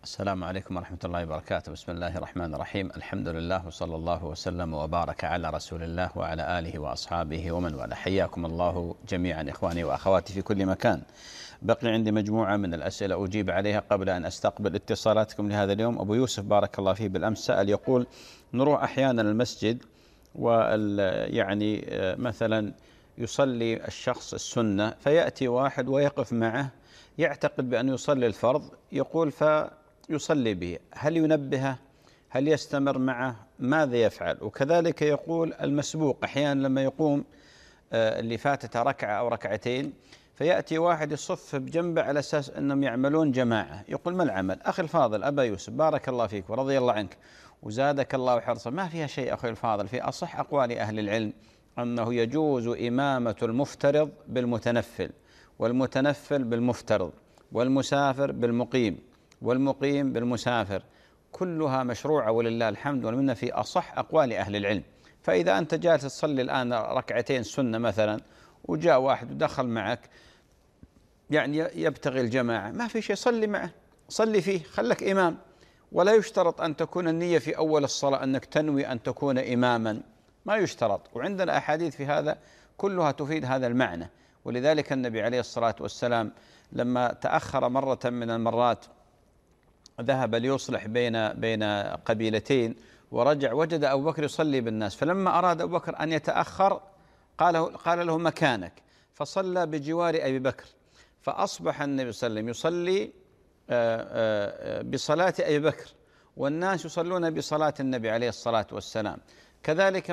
السلام عليكم ورحمة الله وبركاته. بسم الله الرحمن الرحيم. الحمد لله وصلى الله وسلم وبارك على رسول الله وعلى آله وأصحابه ومن والاه. حياكم الله جميعا إخواني وأخواتي في كل مكان. بقي عندي مجموعة من الأسئلة أجيب عليها قبل أن أستقبل اتصالاتكم لهذا اليوم. أبو يوسف بارك الله فيه بالأمس سأل يقول: نروح أحيانا المسجد مثلا يصلي الشخص السنة فيأتي واحد ويقف معه يعتقد بأن يصلي الفرض، يقول فيصلي به، هل ينبهه؟ هل يستمر معه؟ ماذا يفعل؟ وكذلك يقول المسبوق أحيانا لما يقوم اللي فاتته ركعة أو ركعتين فيأتي واحد يصف بجنبه على أساس أنهم يعملون جماعة، يقول ما العمل؟ أخي الفاضل أبا يوسف بارك الله فيك ورضي الله عنك وزادك الله حرصا، ما فيها شيء أخي الفاضل. في أصح أقوال أهل العلم أنه يجوز إمامة المفترض بالمتنفل، والمتنفل بالمفترض، والمسافر بالمقيم، والمقيم بالمسافر، كلها مشروعة ولله الحمد والمنة في أصح أقوال أهل العلم. فإذا أنت جالس تصلي الآن ركعتين سنة مثلا وجاء واحد ودخل معك يبتغي الجماعة، ما في شيء، صلي معه، صلي فيه، خلك إمام. ولا يشترط أن تكون النية في أول الصلاة أنك تنوي أن تكون إماما، ما يشترط، وعندنا أحاديث في هذا كلها تفيد هذا المعنى. ولذلك النبي عليه الصلاة والسلام لما تأخر مرة من المرات ذهب ليصلح بين قبيلتين ورجع وجد أبو بكر يصلي بالناس، فلما أراد أبو بكر أن يتأخر قال له مكانك، فصلى بجوار أبي بكر، فأصبح النبي صلى الله عليه وسلم يصلي بصلاة أبي بكر والناس يصلون بصلاة النبي عليه الصلاة والسلام. كذلك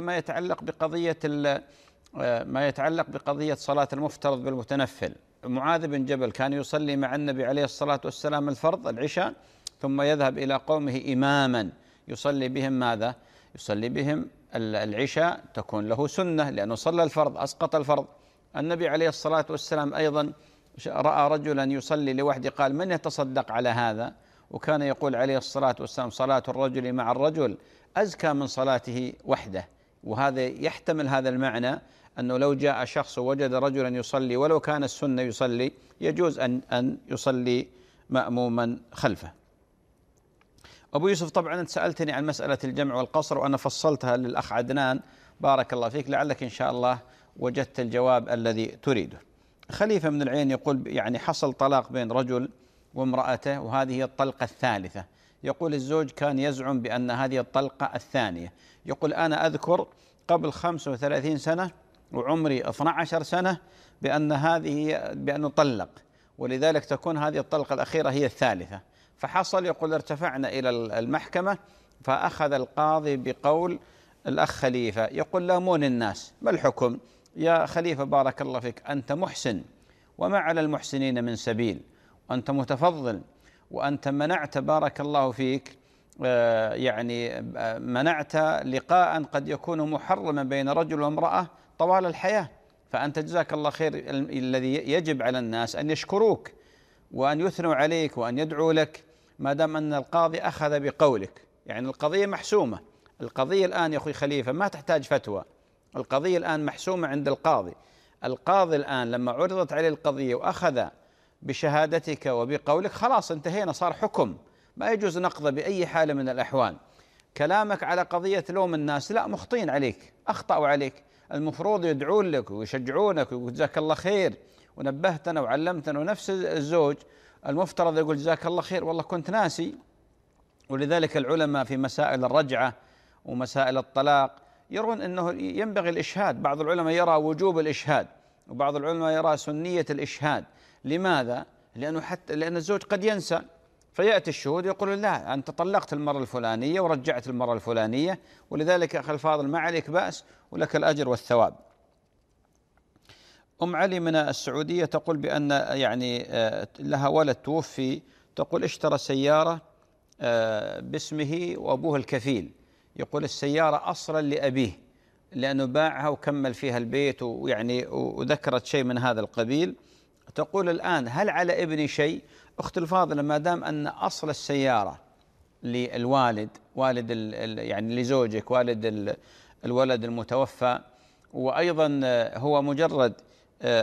ما يتعلق بقضية صلاة المفترض بالمتنفل، معاذ بن جبل كان يصلي مع النبي عليه الصلاة والسلام الفرض العشاء ثم يذهب إلى قومه إماما يصلي بهم ماذا؟ يصلي بهم العشاء، تكون له سنة لأنه صلى الفرض أسقط الفرض. النبي عليه الصلاة والسلام أيضا رأى رجلا يصلي لوحده قال من يتصدق على هذا؟ وكان يقول عليه الصلاة والسلام صلاة الرجل مع الرجل أزكى من صلاته وحده. وهذا يحتمل هذا المعنى أنه لو جاء شخص ووجد رجلا يصلي ولو كان السنة يصلي يجوز أن يصلي مأموما خلفه. أبو يوسف طبعا أنت سألتني عن مسألة الجمع والقصر وأنا فصلتها للأخ عدنان بارك الله فيك، لعلك إن شاء الله وجدت الجواب الذي تريده. خليفة من العين يقول حصل طلاق بين رجل وامرأته وهذه هي الطلقة الثالثة، يقول الزوج كان يزعم بأن هذه الطلقة الثانية، يقول أنا أذكر قبل 35 سنة وعمري 12 سنة بأنه طلق، ولذلك تكون هذه الطلقة الأخيرة هي الثالثة. فحصل يقول ارتفعنا إلى المحكمة فأخذ القاضي بقول الأخ خليفة، يقول لامون الناس، ما الحكم؟ يا خليفة بارك الله فيك أنت محسن وما على المحسنين من سبيل، وأنت متفضل، وأنت منعت بارك الله فيك منعت لقاء قد يكون محرما بين رجل وامرأة طوال الحياة، فأنت جزاك الله خير. الذي يجب على الناس أن يشكروك وأن يثنوا عليك وأن يدعوا لك ما دام أن القاضي أخذ بقولك، القضية محسومة. القضية الآن يا أخي خليفة ما تحتاج فتوى، القضية الآن محسومة عند القاضي. القاضي الآن لما عرضت عليه القضية وأخذ بشهادتك وبقولك خلاص انتهينا، صار حكم، ما يجوز نقضه بأي حال من الأحوال. كلامك على قضية لوم الناس لا، مخطئين عليك، أخطأوا عليك، المفروض يدعون لك ويشجعونك ويقول جزاك الله خير ونبهتنا وعلمتنا، ونفس الزوج المفترض يقول جزاك الله خير والله كنت ناسي. ولذلك العلماء في مسائل الرجعة ومسائل الطلاق يرون أنه ينبغي الإشهاد، بعض العلماء يرى وجوب الإشهاد وبعض العلماء يرى سنية الإشهاد. لماذا؟ لأن الزوج قد ينسى فيأتي الشهود يقول لا أنت طلقت المرة الفلانية ورجعت المرة الفلانية، ولذلك أخي الفاضل ما عليك بأس ولك الأجر والثواب. أم علي من السعودية تقول بأن لها ولد توفي، تقول اشترى سيارة باسمه وأبوه الكفيل، يقول السيارة أصلا لأبيه لأنه باعها وكمل فيها البيت وذكرت شيء من هذا القبيل. تقول الآن هل على ابني شيء؟ أخت الفاضلة ما دام أن أصل السيارة للوالد والد لزوجك والد الولد المتوفى، وأيضا هو مجرد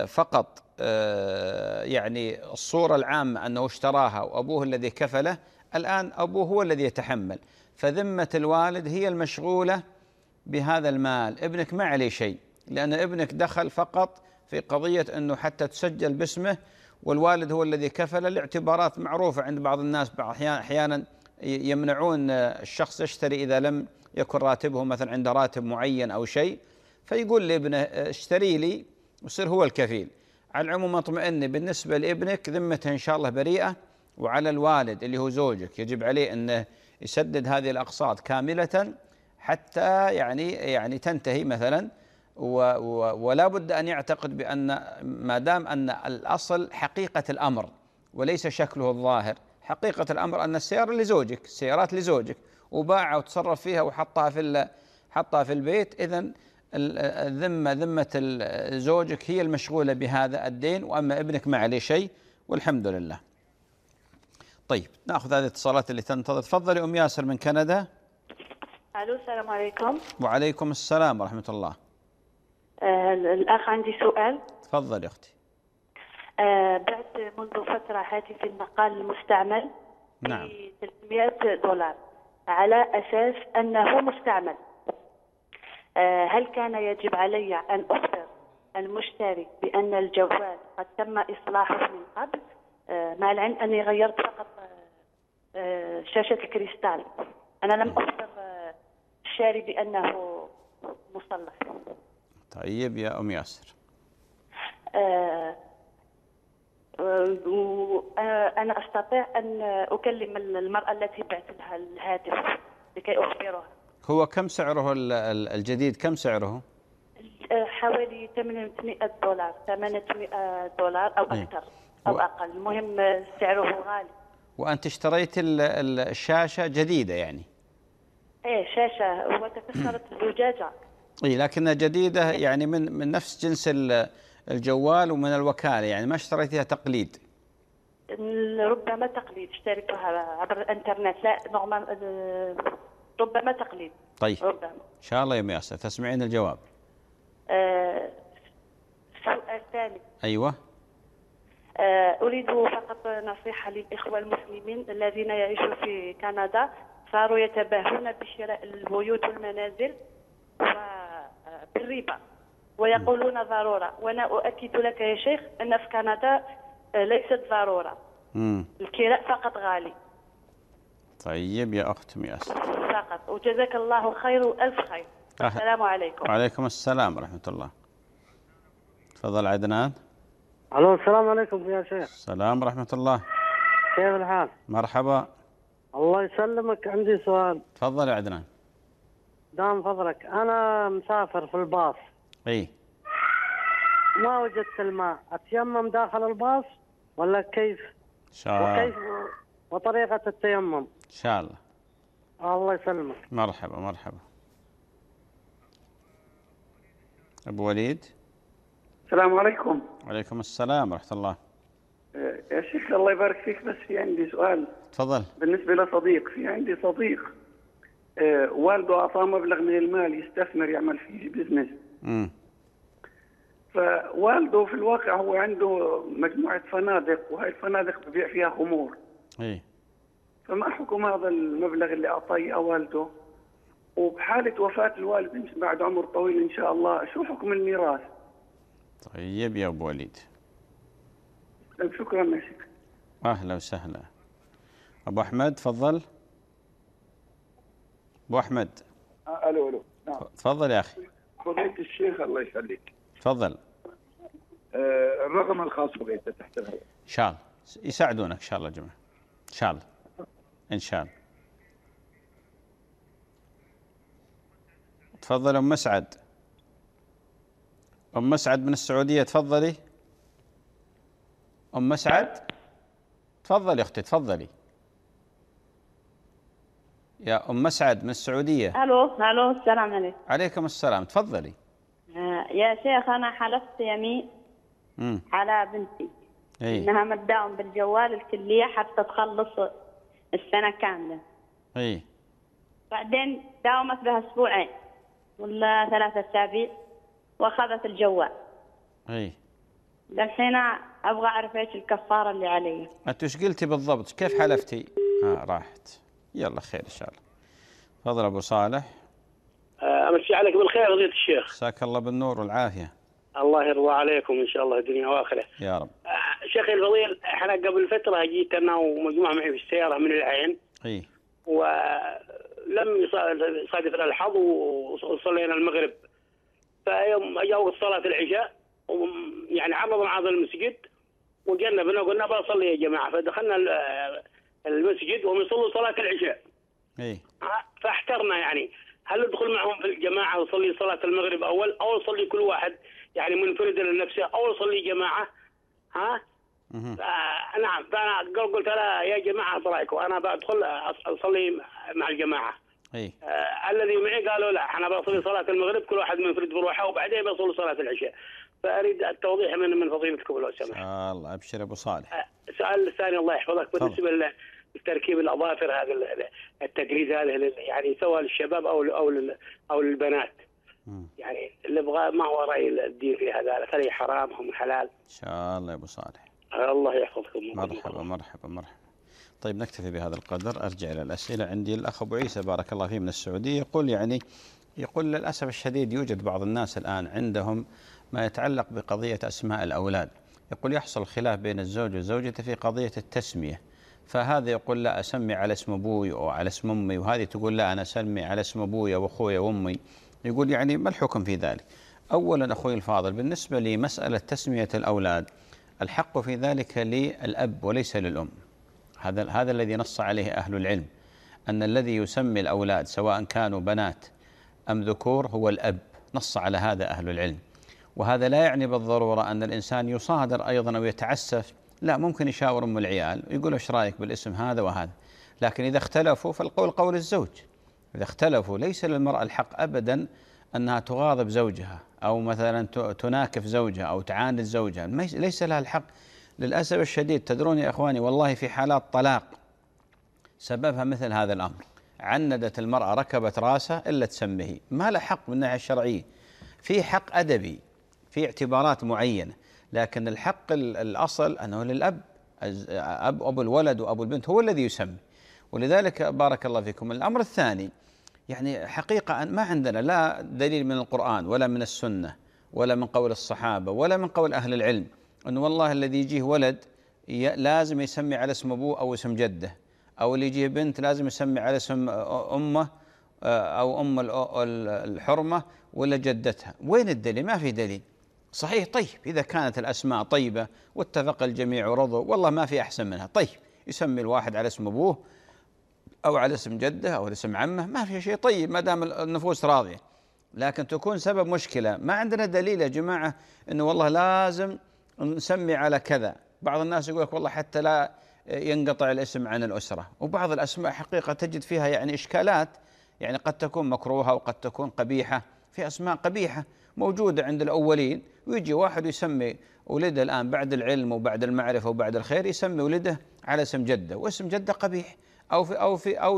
فقط الصورة العامة أنه اشتراها وأبوه الذي كفله، الآن أبوه هو الذي يتحمل، فذمة الوالد هي المشغولة بهذا المال. ابنك ما عليه شيء، لأن ابنك دخل فقط في قضية أنه حتى تسجل باسمه، والوالد هو الذي كفل. الاعتبارات معروفة عند بعض الناس، أحيانا يمنعون الشخص يشتري إذا لم يكن راتبه مثلا عنده راتب معين أو شيء، فيقول لابنه اشتري لي ويصير هو الكفيل. على العموم اطمئني، بالنسبة لابنك ذمته إن شاء الله بريئة، وعلى الوالد اللي هو زوجك يجب عليه أنه يسدد هذه الأقساط كاملة حتى يعني تنتهي مثلا. ولا بد أن يعتقد بأن ما دام أن الأصل حقيقة الأمر وليس شكله الظاهر، حقيقة الأمر أن السيارة لزوجك، السيارات لزوجك، وباعها وتصرف فيها وحطها في البيت، إذن ذمة زوجك هي المشغولة بهذا الدين، وأما ابنك ما عليه شيء والحمد لله. طيب نأخذ هذه الاتصالات اللي تنتظر. تفضلي أم ياسر من كندا. الو، السلام عليكم. وعليكم السلام ورحمة الله. الأخ عندي سؤال. تفضل يا أختي. بعت منذ فترة هاتف النقال المستعمل نعم. ب $300 على أساس أنه مستعمل. هل كان يجب علي أن أخبر المشتري بأن الجوال قد تم إصلاحه من قبل، مع العلم أني غيرت فقط شاشة الكريستال؟ أنا لم أخبر الشاري بأنه مصلح. طيب يا أم ياسر. أنا أستطيع أن أكلم المرأة التي بعت لها الهاتف لكي أخبرها. هو كم سعره الجديد؟ كم سعره؟ حوالي $800 $800 أو أكثر أو أقل، المهم سعره غالي. وأنت اشتريت الشاشة جديدة يعني؟ إيه، شاشة وتكسرت الزجاجة. إيه، لكنها جديدة يعني من نفس جنس الجوال ومن الوكالة، يعني ما اشتريتها تقليد؟ ربما تقليد، اشتريتها عبر الانترنت. لا، ربما تقليد. طيب ربما. إن شاء الله يا أم ياسر تسمعين الجواب. سؤال ثاني. أيوة. أريد فقط نصيحة للإخوة المسلمين الذين يعيشون في كندا، صاروا يتباهون بشراء البيوت والمنازل بالربا ويقولون ضرورة، وأنا أؤكد لك يا شيخ أن في كندا ليست ضرورة. الكراء فقط غالي. طيب يا أخت مياس فقط، وجزاك الله خير وألف خير. السلام عليكم. وعليكم السلام ورحمة الله. تفضل عدنان. الو، السلام عليكم يا شيخ. السلام ورحمة الله. كيف الحال؟ مرحبا. الله يسلمك، عندي سؤال. تفضل يا عدنان. دام فضلك، أنا مسافر في الباص. إيه. ما وجدت الماء، أتيمم داخل الباص ولا كيف؟ وكيف وطريقة التيمم؟ إن شاء الله. الله يسلمك. مرحبا مرحبا. أبو وليد. السلام عليكم. وعليكم السلام ورحمة الله. يا شيخ الله يبارك فيك، بس في عندي سؤال. تفضل. بالنسبة لصديق، في عندي صديق والده أعطاه مبلغ من المال يستثمر يعمل فيه بزنس. فوالده في الواقع هو عنده مجموعة فنادق، وهي الفنادق ببيع فيها خمور. إيه. فما حكم هذا المبلغ اللي أعطاه والده؟ وبحالة وفاة الوالد بعد عمر طويل إن شاء الله، شو حكم الميراث؟ طيب يا أبو وليد. شكرا يا شيخ. أهلا وسهلا. أبو أحمد تفضل. أبو أحمد. ألو. نعم. تفضل يا أخي. فضيلة الشيخ الله يخليك. تفضل. الرقم الخاص بغيته تحت الهواء. إن شاء الله يساعدونك إن شاء الله يا جماعة. إن شاء الله. إن شاء الله. تفضل أم مسعد. أم مسعد من السعودية، تفضلي. أم مسعد تفضلي يا أختي، تفضلي يا أم مسعد من السعودية. الو، السلام عليكم. عليكم السلام، تفضلي. يا شيخ، أنا حلفت يمين على بنتي إنها ما تداوم بالجوال الكلية حتى تخلص السنة كاملة. بعدين داومت بها أسبوعين ولا 3 أسابيع وأخذت الجوال. للحين أبغى أعرف إيش الكفارة اللي علي. أنت إيش قلتي بالضبط؟ كيف حلفتي؟ راحت. يلا خير إن شاء الله. تفضل أبو صالح. أمسي عليك بالخير فضيلة الشيخ. مساك الله بالنور والعافية. الله يرضى عليكم إن شاء الله الدنيا وآخرة يا رب. شيخي الفضيل، احنا قبل فترة جيت أنا ومجموعة معي في السيارة من العين. إيه. ولم يصادفنا الحظ وصلينا المغرب. فيوم جاء وقت صلاة العشاء يعني عرضنا على المسجد وجينا بنا وقلنا بصلي يا جماعة، فدخلنا المسجد وهم يصلوا صلاة العشاء. إيه. فاحترنا يعني هل ندخل معهم في الجماعة وصلي صلاة المغرب أول، أو نصلي كل واحد يعني منفردا لنفسه، أو نصلي جماعة. نعم. فأنا قلت لا يا جماعة ايش رايكم، أنا بدخل أصلي مع الجماعة. إيه. الذي معي قالوا لا احنا بصلي صلاة المغرب كل واحد منفرد بروحه وبعدين بصلي صلاة العشاء. فأريد التوضيح من فضيلتكم لو سمحت. الله أبشر أبو صالح. السؤال الثاني الله يحفظك بالنسبة لتركيب الأظافر، هذا التقليد هذا يعني سواء للشباب أو للبنات. يعني اللي يبغى ما هو رأي الدين في هذا، هل حرام أم حلال؟ إن شاء الله يا أبو صالح. الله يحفظكم. مرحبا مرحبا مرحبا. طيب نكتفي بهذا القدر. أرجع إلى الأسئلة. عندي الأخ أبو عيسى بارك الله فيه من السعودية يقول للأسف الشديد يوجد بعض الناس الآن عندهم ما يتعلق بقضية أسماء الأولاد. يقول يحصل خلاف بين الزوج وزوجته في قضية التسمية، فهذا يقول لا أسمي على اسم أبوي أو على اسم أمي، وهذه تقول لا أنا أسمي على اسم أبوي وأخوي وأمي. يقول يعني ما الحكم في ذلك؟ أولا أخوي الفاضل، بالنسبة لمسألة تسمية الأولاد الحق في ذلك للأب وليس للأم. هذا الذي نص عليه أهل العلم، أن الذي يسمي الأولاد سواء كانوا بنات أم ذكور هو الأب، نص على هذا أهل العلم. وهذا لا يعني بالضرورة أن الإنسان يصادر أيضا أو يتعسف، لا، ممكن يشاور أم العيال ويقول إيش رأيك بالاسم هذا وهذا. لكن إذا اختلفوا فالقول قول الزوج. إذا اختلفوا ليس للمرأة الحق أبدا أنها تغاضب زوجها أو مثلا تناكف زوجها أو تعاند زوجها، ليس لها الحق. للأسف الشديد تدرون يا إخواني والله في حالات طلاق سببها مثل هذا الأمر، عندت المرأة ركبت راسها إلا تسميه، ما له حق من الناحية الشرعية. في حق أدبي في اعتبارات معينة، لكن الحق الأصل أنه للأب. أبو الولد وأبو البنت هو الذي يسمي. ولذلك بارك الله فيكم الأمر الثاني، يعني حقيقة ما عندنا لا دليل من القرآن ولا من السنة ولا من قول الصحابة ولا من قول أهل العلم أنه والله الذي يجيه ولد لازم يسمي على اسم أبوه أو اسم جده، أو اللي يجيه بنت لازم يسمي على اسم أمه أو أم الحرمة ولا جدتها. وين الدليل؟ ما في دليل. صحيح طيب إذا كانت الأسماء طيبة واتفق الجميع ورضوا والله ما في أحسن منها، طيب يسمي الواحد على اسم أبوه أو على اسم جده أو على اسم عمه، ما في شيء، طيب ما دام النفوس راضية. لكن تكون سبب مشكلة ما عندنا دليل يا جماعة أنه والله لازم نسمي على كذا. بعض الناس يقول لك والله حتى لا ينقطع الاسم عن الأسرة، وبعض الأسماء حقيقة تجد فيها يعني إشكالات، يعني قد تكون مكروهة وقد تكون قبيحة. في أسماء قبيحة موجودة عند الأولين، ويجي واحد يسمي ولده الآن بعد العلم وبعد المعرفة وبعد الخير يسمي ولده على اسم جده، واسم جده قبيح. أو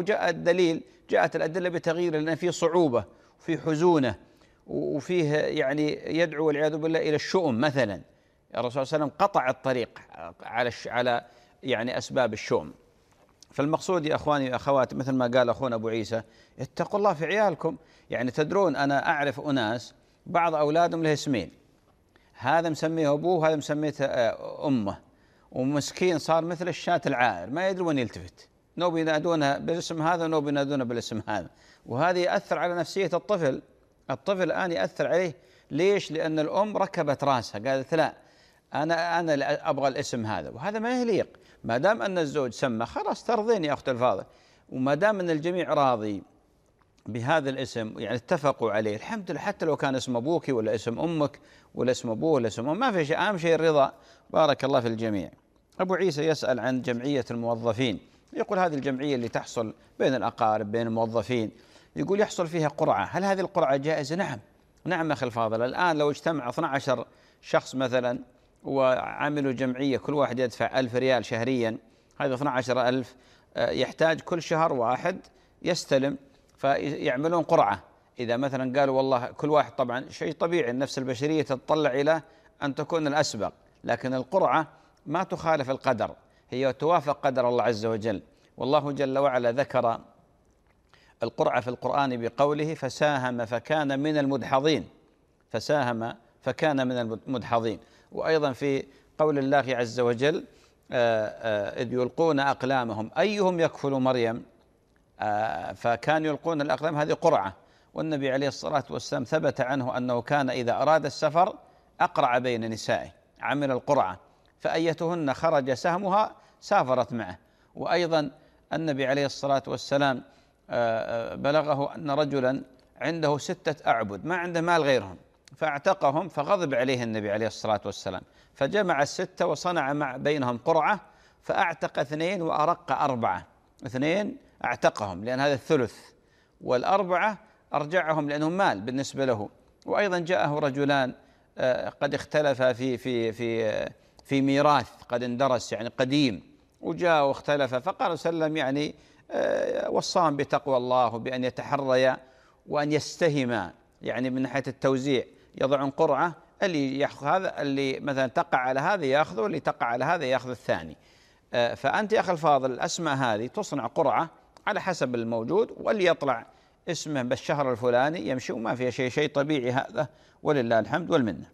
جاءت الأدلة بتغيير، لأن فيه صعوبة وفيه حزونة وفيه يعني يدعو والعياذ بالله إلى الشؤم مثلا. الرسول صلى الله عليه وسلم قطع الطريق على يعني أسباب الشؤم. فالمقصود يا أخواني وأخواتي مثل ما قال أخونا أبو عيسى، اتقوا الله في عيالكم. يعني تدرون أنا أعرف أناس بعض أولادهم له اسمين، هذا مسميه أبوه وهذا مسميه أمه، ومسكين صار مثل الشاة العائر ما يدري وين يلتفت، نوب ينادونه بالاسم هذا ونوب ينادونه بالاسم هذا. وهذا يأثر على نفسية الطفل. الطفل الآن يأثر عليه. ليش؟ لأن الأم ركبت راسها قالت لا أنا أبغى الاسم هذا، وهذا ما يليق. ما دام أن الزوج سمى خلاص ترضين يا أخت الفاضل، وما دام أن الجميع راضي بهذا الاسم يعني اتفقوا عليه الحمد لله، حتى لو كان اسم أبوك ولا اسم أمك ولا اسم أبوه ولا اسم أم، ما في شيء، أهم شيء الرضا. بارك الله في الجميع. أبو عيسى يسأل عن جمعية الموظفين، يقول هذه الجمعية اللي تحصل بين الأقارب بين الموظفين، يقول يحصل فيها قرعة، هل هذه القرعة جائزة؟ نعم نعم أخي الفاضل. الآن لو اجتمع 12 شخص مثلا وعملوا جمعية كل واحد يدفع 1000 ريال شهريا، هذا 12,000 يحتاج كل شهر واحد يستلم، فيعملون قرعة. إذا مثلا قالوا والله كل واحد، طبعا شيء طبيعي النفس البشرية تتطلع إلى أن تكون الأسبق، لكن القرعة ما تخالف القدر، هي توافق قدر الله عز وجل. والله جل وعلا ذكر القرعة في القرآن بقوله فساهم فكان من المدحضين، فساهم فكان من المدحضين. وأيضا في قول الله عز وجل إذ يلقون أقلامهم أيهم يكفل مريم، فكانوا يلقون الأقلام، هذه قرعة. والنبي عليه الصلاة والسلام ثبت عنه أنه كان إذا أراد السفر أقرع بين نسائه، عمل القرعة، فأيتهن خرج سهمها سافرت معه. وأيضا النبي عليه الصلاة والسلام بلغه أن رجلا عنده 6 أعبد ما عنده مال غيرهم، فاعتقهم، فغضب عليه النبي عليه الصلاة والسلام، فجمع 6 وصنع بينهم قرعة، فأعتق 2 وأرق 4. 2 أعتقهم لأن هذا الثلث، وال4 أرجعهم لأنهم مال بالنسبة له. وأيضا جاءه رجلان قد اختلفا في ميراث قد اندرس يعني قديم، وجاء واختلف، فقال صلى الله عليه وسلم يعني وصاهم بتقوى الله وبأن يتحريا وأن يستهما، يعني من ناحية التوزيع يضعون قرعة، اللي يأخذ هذا، اللي مثلا تقع على هذا يأخذه، واللي تقع على هذا يأخذ الثاني. فأنت يا أخي الفاضل الأسماء هذه تصنع قرعة على حسب الموجود، واللي يطلع اسمه بالشهر الفلاني يمشي، وما فيها شيء طبيعي هذا، ولله الحمد والمنة.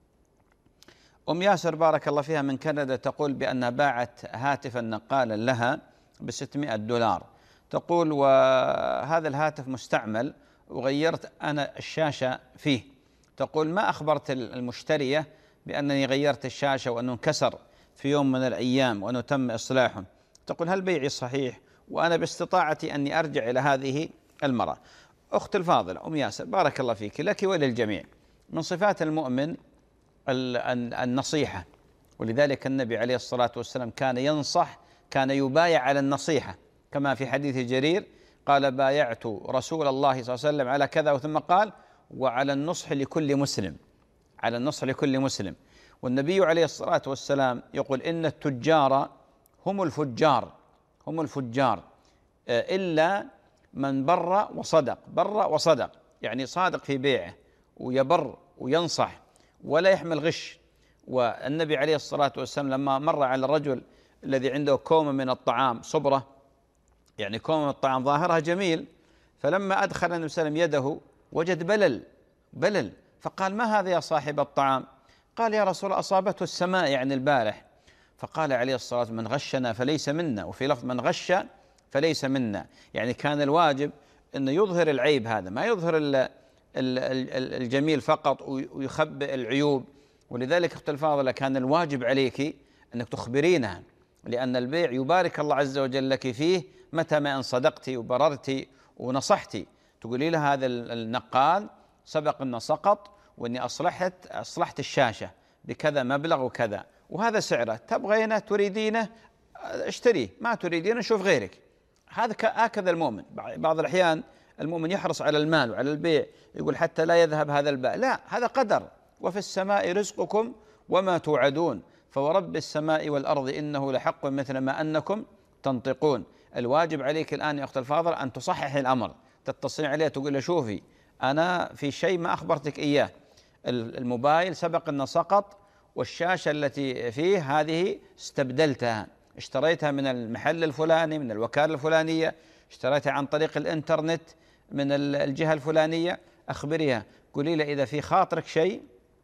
أم ياسر بارك الله فيها من كندا تقول بأنها باعت هاتفا نقالا لها ب$600. تقول وهذا الهاتف مستعمل وغيرت أنا الشاشة فيه. تقول ما أخبرت المشترية بأنني غيرت الشاشة وأنه انكسر في يوم من الأيام وأنه تم إصلاحه. تقول هل بيعي صحيح وأنا باستطاعتي أني أرجع إلى هذه المرأة؟ أخت الفاضلة أم ياسر بارك الله فيك، لك وللجميع من صفات المؤمن النصيحة، ولذلك النبي عليه الصلاة والسلام كان ينصح، كان يبايع على النصيحة، كما في حديث جرير قال بايعت رسول الله صلى الله عليه وسلم على كذا، وثم قال وعلى النصح لكل مسلم، على النصح لكل مسلم. والنبي عليه الصلاة والسلام يقول إن التجار هم الفجار، هم الفجار إلا من بر وصدق، بر وصدق يعني صادق في بيعه ويبر وينصح ولا يحمل غش. والنبي عليه الصلاة والسلام لما مر على الرجل الذي عنده كومة من الطعام، صبرة يعني كومة من الطعام ظاهرها جميل، فلما أدخل النبي صلى الله عليه وسلم يده وجد بلل، فقال ما هذا يا صاحب الطعام؟ قال يا رسول الله أصابته السماء يعني البارح. فقال عليه الصلاة والسلام من غشنا فليس منا، وفي لفظ من غش فليس منا، يعني كان الواجب أنه يظهر العيب هذا، ما يظهر الجميل فقط ويخبئ العيوب. ولذلك أخت الفاضلة كان الواجب عليك أنك تخبرينها، لأن البيع يبارك الله عز وجل لك فيه متى ما أن صدقتي وبررتي ونصحتي، تقولي له هذا النقال سبق أنه سقط، وأني أصلحت الشاشة بكذا مبلغ وكذا، وهذا سعره، تبغينه تريدينه اشتريه، ما تريدينه شوف غيرك. هكذا المؤمن. بعض الأحيان المؤمن يحرص على المال وعلى البيع، يقول حتى لا يذهب هذا الباء، لا، هذا قدر، وفي السماء رزقكم وما توعدون، فورب السماء والأرض إنه لحق مثل ما أنكم تنطقون. الواجب عليك الآن يا أخت الفاضل أن تصحح الأمر، تتصل عليه تقول له شوفي أنا في شيء ما أخبرتك إياه، الموبايل سبق أنه سقط، والشاشة التي فيه هذه استبدلتها، اشتريتها من المحل الفلاني، من الوكالة الفلانية، اشتريتها عن طريق الإنترنت من الجهة الفلانية، أخبريها، قولي له إذا في خاطرك شيء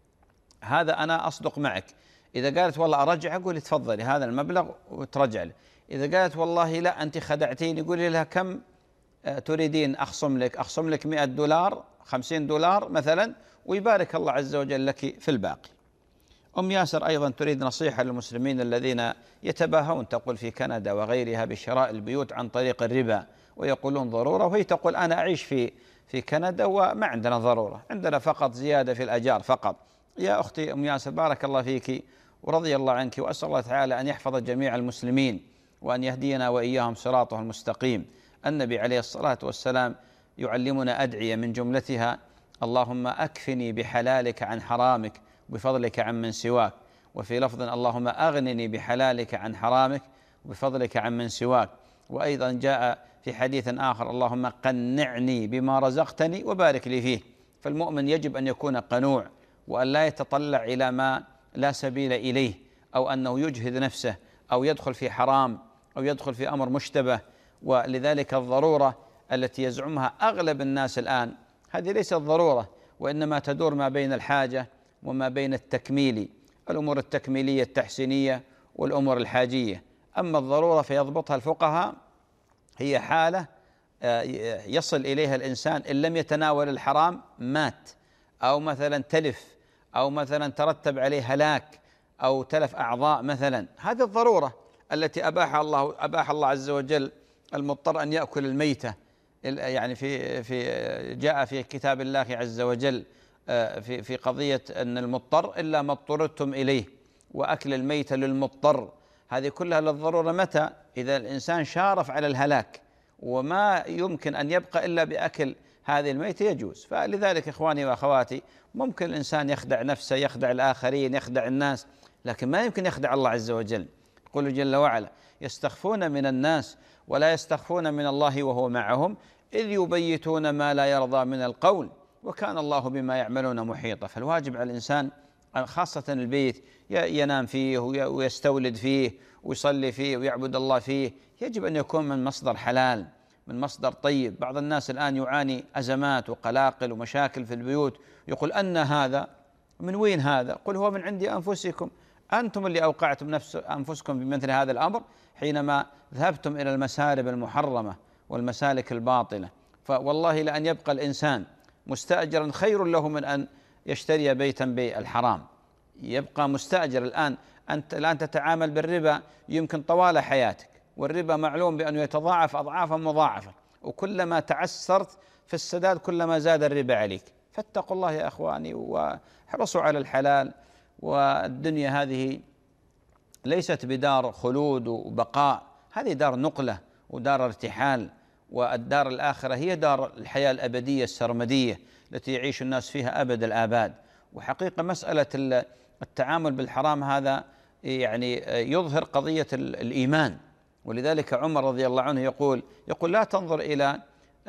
هذا أنا أصدق معك. إذا قالت والله أرجع، قولي تفضلي هذا المبلغ وترجع له. إذا قالت والله لا أنت خدعتيني، قولي لها كم تريدين أخصم لك $100 $50 مثلا، ويبارك الله عز وجل لك في الباقي. أم ياسر أيضا تريد نصيحة للمسلمين الذين يتباهون، تقول في كندا وغيرها بشراء البيوت عن طريق الربا، ويقولون ضرورة، وهي تقول أنا أعيش في كندا وما عندنا ضرورة، عندنا فقط زيادة في الأجار فقط. يا أختي أم ياسر بارك الله فيك ورضي الله عنك، وأسأل الله تعالى أن يحفظ جميع المسلمين وأن يهدينا وإياهم صراطه المستقيم. النبي عليه الصلاة والسلام يعلمنا أدعية من جملتها اللهم أكفني بحلالك عن حرامك بفضلك عن من سواك، وفي لفظ اللهم أغنني بحلالك عن حرامك بفضلك عن من سواك. وأيضا جاء في حديث آخر اللهم قنعني بما رزقتني وبارك لي فيه. فالمؤمن يجب أن يكون قنوع، وأن لا يتطلع إلى ما لا سبيل إليه، أو أنه يجهد نفسه أو يدخل في حرام أو يدخل في أمر مشتبه. ولذلك الضرورة التي يزعمها أغلب الناس الآن هذه ليست ضرورة، وإنما تدور ما بين الحاجة وما بين التكميل، الأمور التكميلية التحسينية والأمور الحاجية. أما الضرورة فيضبطها الفقهاء هي حالة يصل إليها الإنسان إن لم يتناول الحرام مات، أو مثلا تلف، أو مثلا ترتب عليه هلاك، أو تلف أعضاء مثلا. هذه الضرورة التي أباح الله عز وجل المضطر أن يأكل الميتة. يعني جاء في كتاب الله عز وجل في قضية أن المضطر إلا ما اضطررتم إليه، وأكل الميتة للمضطر. هذه كلها للضرورة. متى؟ إذا الإنسان شارف على الهلاك وما يمكن أن يبقى إلا بأكل هذه الميتة يجوز. فلذلك إخواني وأخواتي، ممكن الإنسان يخدع نفسه، يخدع الآخرين، يخدع الناس، لكن ما يمكن يخدع الله عز وجل. يقول جل وعلا: يستخفون من الناس ولا يستخفون من الله وهو معهم إذ يبيتون ما لا يرضى من القول وكان الله بما يعملون محيطا. فالواجب على الإنسان خاصة البيت ينام فيه ويستولد فيه ويصلي فيه ويعبد الله فيه، يجب أن يكون من مصدر حلال، من مصدر طيب. بعض الناس الآن يعاني أزمات وقلاقل ومشاكل في البيوت، يقول: أن هذا من وين هذا؟ قل هو من عند أنفسكم، أنتم اللي أوقعتم أنفسكم بمثل هذا الأمر حينما ذهبتم إلى المسالب المحرمة والمسالك الباطلة. فوالله لأن يبقى الإنسان مستأجرا خير له من أن يشتري بيتا بالحرام. يبقى مستأجر الآن، أنت الآن تتعامل بالربا يمكن طوال حياتك، والربا معلوم بأنه يتضاعف أضعافا مضاعفة، وكلما تعسرت في السداد كلما زاد الربا عليك. فاتقوا الله يا أخواني واحرصوا على الحلال. والدنيا هذه ليست بدار خلود وبقاء، هذه دار نقلة ودار ارتحال، والدار الآخرة هي دار الحياة الأبدية السرمدية التي يعيش الناس فيها أبد الآباد. وحقيقة مسألة التعامل بالحرام هذا يعني يظهر قضية الإيمان. ولذلك عمر رضي الله عنه يقول لا تنظر إلى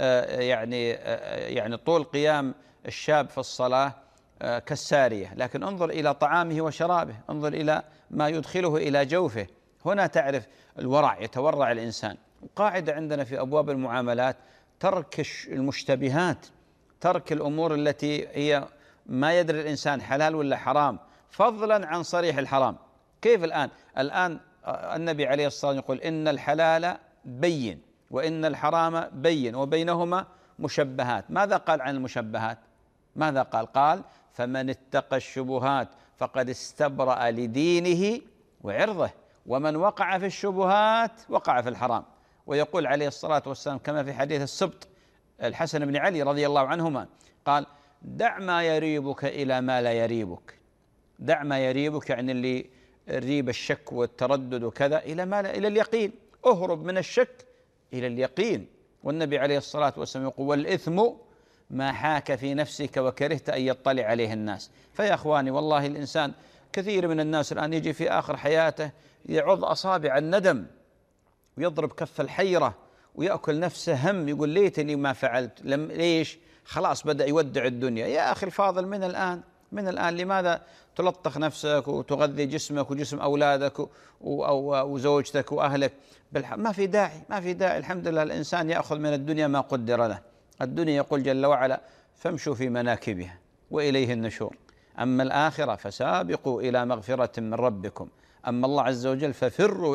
يعني طول قيام الشاب في الصلاة كالسارية، لكن انظر إلى طعامه وشرابه، انظر إلى ما يدخله إلى جوفه. هنا تعرف الورع، يتورع الإنسان. وقاعدة عندنا في أبواب المعاملات: ترك المشتبهات، ترك الأمور التي هي ما يدري الإنسان حلال ولا حرام، فضلا عن صريح الحرام. كيف الآن النبي عليه الصلاة والسلام يقول: إن الحلال بين وإن الحرام بين وبينهما مشبهات. ماذا قال عن المشبهات؟ ماذا قال: فمن اتقى الشبهات فقد استبرأ لدينه وعرضه، ومن وقع في الشبهات وقع في الحرام. ويقول عليه الصلاة والسلام كما في حديث السبط الحسن بن علي رضي الله عنهما قال: دع ما يريبك إلى ما لا يريبك. دع ما يريبك يعني اللي ريب الشك والتردد وكذا إلى اليقين. اهرب من الشك إلى اليقين. والنبي عليه الصلاة والسلام يقول: والإثم ما حاك في نفسك وكرهت أن يطلع عليه الناس. فيا أخواني والله الإنسان كثير من الناس الآن يجي في آخر حياته يعض أصابع الندم ويضرب كف الحيرة ويأكل نفسه هم، يقول: ليتني ما فعلت. ليش؟ خلاص بدأ يودع الدنيا. يا أخي الفاضل، من الآن لماذا تلطخ نفسك وتغذي جسمك وجسم أولادك وزوجتك وأهلك؟ ما في داعي. الحمد لله الإنسان يأخذ من الدنيا ما قدر له. الدنيا يقول جل وعلا: فامشوا في مناكبها وإليه النشور. أما الآخرة فسابقوا إلى مغفرة من ربكم. أما الله عز وجل ففروا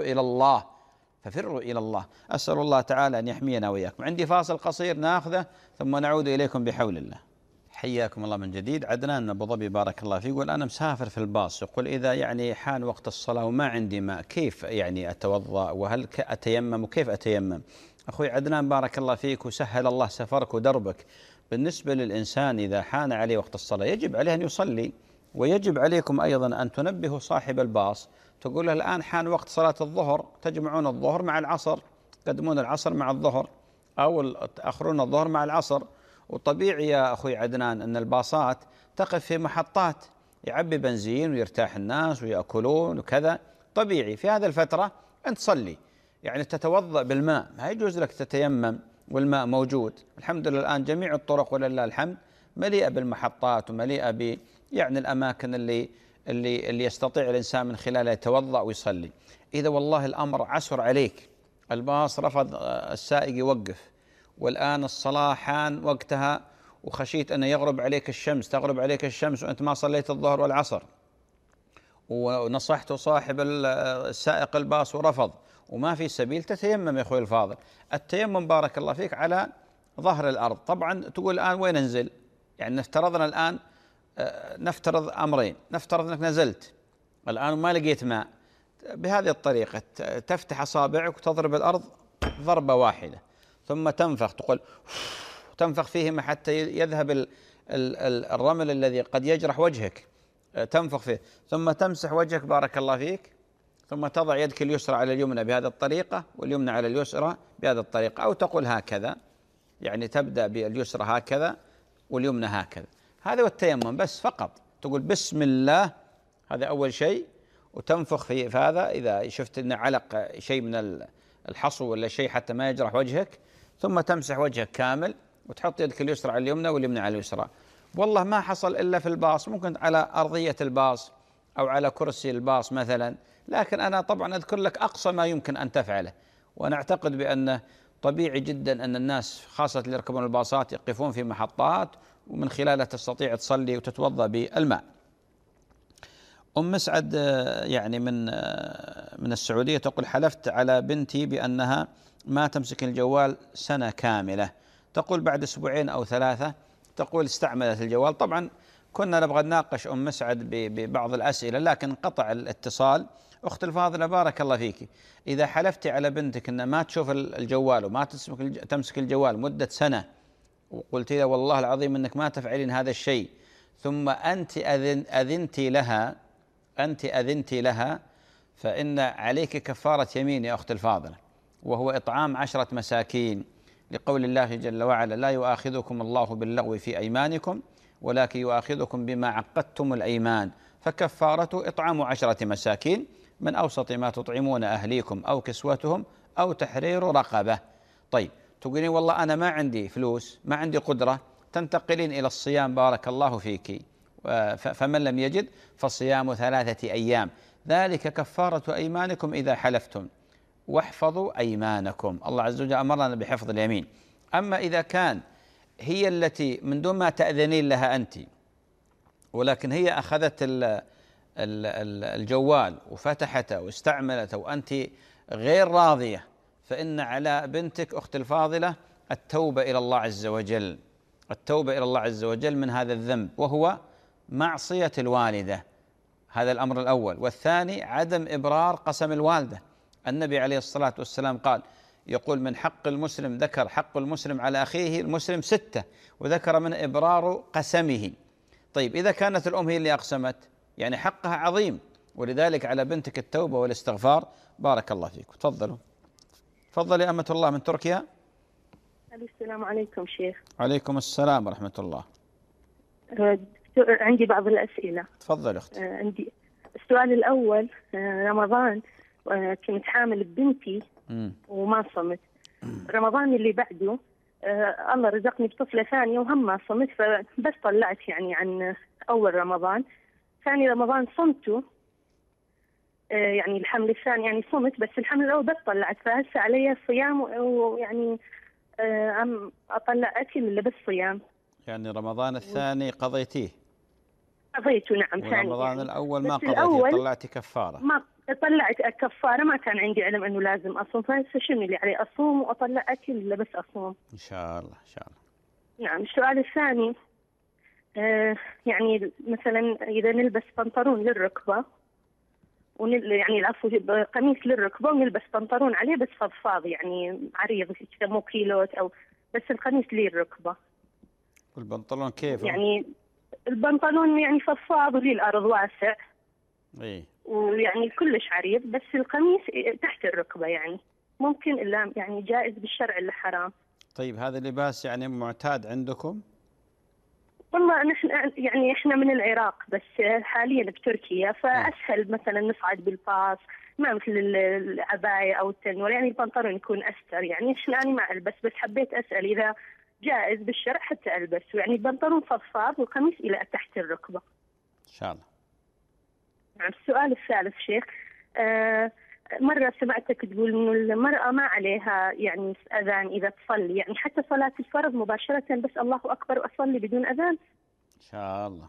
إلى الله. أسأل الله تعالى أن يحمينا وإياكم. عندي فاصل قصير ناخذه ثم نعود إليكم بحول الله. حياكم الله من جديد. عدنان من أبو ظبي بارك الله فيه يقول: أنا مسافر في الباص، يقول إذا حان وقت الصلاة وما عندي ماء كيف أتوضأ، وهل أتيمم وكيف أتيمم؟ أخوي عدنان بارك الله فيك وسهل الله سفرك ودربك. بالنسبة للإنسان إذا حان عليه وقت الصلاة يجب عليه أن يصلي، ويجب عليكم أيضا أن تنبهوا صاحب الباص، تقول له: الآن حان وقت صلاة الظهر، تجمعون الظهر مع العصر، تقدمون العصر مع الظهر أو تأخرون الظهر مع العصر. وطبيعي يا أخوي عدنان أن الباصات تقف في محطات يعبي بنزين ويرتاح الناس ويأكلون وكذا، طبيعي في هذه الفترة أنت تصلي، تتوضأ بالماء، ما يجوز لك تتيمم والماء موجود. الحمد لله الآن جميع الطرق ولله الحمد مليئة بالمحطات ومليئة الأماكن اللي يستطيع الإنسان من خلالها يتوضأ ويصلي. إذا والله الأمر عسر عليك الباص رفض السائق يوقف، والآن الصلاة حان وقتها، وخشيت أن يغرب عليك الشمس، تغرب عليك الشمس وأنت ما صليت الظهر والعصر، ونصحت صاحب السائق الباص ورفض، وما في سبيل، تتيمم يا أخوي الفاضل. التيمم بارك الله فيك على ظهر الأرض. طبعا تقول الآن وين أنزل؟ يعني نفترضنا الآن، نفترض أمرين، نفترض أنك نزلت الآن وما لقيت ماء، بهذه الطريقة تفتح أصابعك وتضرب الأرض ضربة واحدة، ثم تنفخ، تقول تنفخ فيهما حتى يذهب الرمل الذي قد يجرح وجهك، تنفخ فيه، ثم تمسح وجهك بارك الله فيك، ثم تضع يدك اليسرى على اليمنى بهذه الطريقة واليمنى على اليسرى بهذه الطريقة، أو تقول هكذا، يعني تبدأ باليسرى هكذا واليمنى هكذا. هذا هو التيمم بس فقط، تقول بسم الله، هذا أول شيء، وتنفخ في هذا إذا شفت أن علق شيء من الحصو ولا شيء حتى ما يجرح وجهك، ثم تمسح وجهك كامل وتحط يدك اليسرى على اليمنى واليمنى على اليسرى. والله ما حصل إلا في الباص، ممكن على أرضية الباص أو على كرسي الباص مثلا، لكن أنا طبعا أذكر لك أقصى ما يمكن أن تفعله. وأنا أعتقد بأنه طبيعي جدا أن الناس خاصة اللي يركبون الباصات يقفون في محطات، ومن خلالها تستطيع تصلي وتتوضأ بالماء. أم مسعد يعني من السعودية تقول حلفت على بنتي بأنها ما تمسك الجوال سنة كاملة، تقول بعد أسبوعين أو 3 تقول استعملت الجوال. طبعا كنا نبغى نناقش أم مسعد ببعض الأسئلة لكن انقطع الاتصال. أخت الفاضلة بارك الله فيك، إذا حلفتي على بنتك أن ما تشوف الجوال وما تمسك الجوال مدة سنة، وقلت لها والله العظيم أنك ما تفعلين هذا الشيء، ثم أنت أذنت لها، فإن عليك كفارة يمين يا أخت الفاضلة، وهو إطعام 10 مساكين، لقول الله جل وعلا لا يؤاخذكم الله باللغو في أيمانكم ولكن يؤاخذكم بما عقدتم الأيمان، فكفارته إطعام 10 مساكين من أوسط ما تطعمون أهليكم أو كسوتهم أو تحرير رقبة. طيب تقولين والله أنا ما عندي فلوس، ما عندي قدرة، تنتقلين إلى الصيام بارك الله فيك، فمن لم يجد فصيام 3 أيام، ذلك كفارة أيمانكم إذا حلفتم واحفظوا أيمانكم. الله عز وجل أمرنا بحفظ اليمين. أما إذا كان هي التي من دون ما تأذنين لها أنت، ولكن هي أخذت الجوال وفتحته واستعملته وأنت غير راضية، فإن على بنتك أخت الفاضلة التوبة إلى الله عز وجل، التوبة إلى الله عز وجل من هذا الذنب، وهو معصية الوالدة. هذا الأمر الأول. والثاني عدم إبرار قسم الوالدة. النبي عليه الصلاة والسلام قال، يقول من حق المسلم، ذكر حق المسلم على أخيه المسلم 6، وذكر من إبرار قسمه. طيب إذا كانت الأم هي اللي أقسمت، يعني حقها عظيم، ولذلك على بنتك التوبة والاستغفار. بارك الله فيك. تفضلوا. تفضل يا أمة الله من تركيا. السلام عليكم شيخ. عليكم السلام ورحمة الله. عندي بعض الأسئلة. تفضل أختي. عندي السؤال الأول، رمضان كنت حامل ببنتي وما صمت. رمضان اللي بعده الله رزقني بطفلة ثانية وهم ما صمت، فبس طلعت يعني عن أول رمضان. ثاني رمضان صمته، يعني الحمل الثاني يعني صمت، بس الحمل الأول بس طلعت، فهسه علي صيام ويعني أم أطلع أكل ولا بس صيام؟ يعني رمضان الثاني قضيتيه؟ قضيته نعم. ثاني ورمضان يعني الأول ما قضيتيه، طلعتي كفارة؟ ما طلعت كفارة، ما كان عندي علم أنه لازم أصوم، فهسه شنو اللي علي، أصوم وأطلع أكل ولا بس أصوم؟ إن شاء الله إن شاء الله. نعم. السؤال الثاني، يعني مثلا إذا نلبس بنطلون للركبة يعني العفو قميص للركبة ونلبس بنطلون عليه بس فضفاض يعني عريض كذا مو كيلوت، أو بس القميص للركبة. والبنطلون كيف؟ يعني البنطلون يعني فضفاض ولي الأرض واسع، ويعني كلش عريض، بس القميص تحت الركبة، يعني ممكن إلا يعني جائز بالشرع إلا حرام؟ طيب هذا اللباس يعني معتاد عندكم؟ والله نحن يعني احنا من العراق بس حاليا بتركيا، فاسهل مثلا نصعد بالباص، ما مثل العبايه او التنور، يعني البنطلون يكون استر، يعني احنا انا ما البس، بس حبيت اسال اذا جائز بالشرع حتى البسه، يعني البنطلون فضفاض والقميص الى تحت الركبه. ان شاء الله. نعم. السؤال الثالث شيخ، مرة سمعتك تقول إنه المرأة ما عليها يعني أذان إذا تصلي، يعني حتى صلاة الفرض مباشرة بس الله أكبر وأصلي بدون أذان؟ إن شاء الله.